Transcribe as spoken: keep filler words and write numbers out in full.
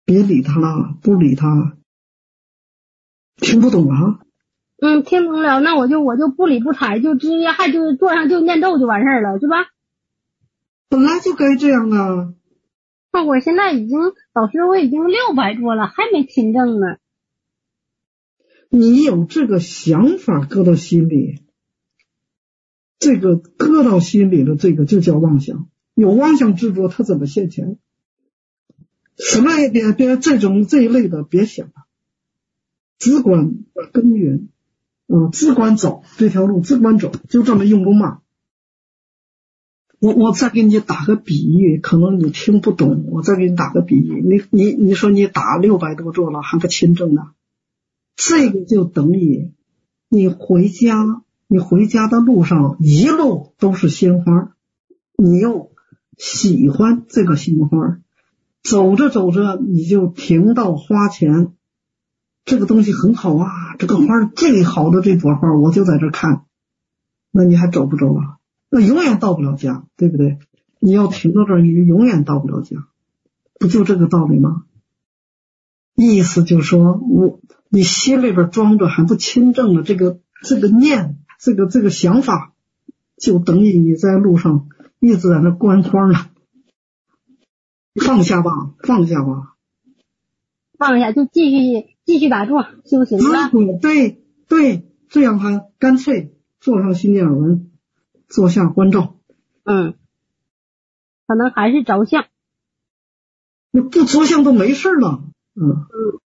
别理他了，不理他。听不懂啊？ 嗯，听懂了，那我就我就不理不睬，就直接还就坐上就念咒就完事儿了，是吧？ 本来就该这样啊。 那我现在已经，老师我已经六百多了，还没亲证呢。 你有这个想法搁到心里，这个搁到心里的这个就叫妄想。有妄想执着，它怎么现前？什么也别别这种这一类的别想了，只管耕耘，嗯，只管走这条路，只管走，就这么用功嘛。我我再给你打个比喻，可能你听不懂，我再给你打个比喻，你你你说你打六百多座了还不亲证呢，这个就等于你回家，你回家的路上一路都是鲜花，你又喜欢这个鲜花，走着走着你就停到花前，这个东西很好啊，这个花最好的这朵花我就在这看，那你还走不走啊？那永远到不了家，对不对？你要停到这儿，你永远到不了家，不就这个道理吗？意思就是说，我你心里边装着还不亲证的这个这个念，这个这个想法，就等于你在路上一直在那观花呢。放下吧，放下吧， 放下就继续继续打坐修行了。 嗯，对对，这样还干脆坐上心念耳闻，坐下观照。 嗯，可能还是着相。 那不着相都没事了。嗯。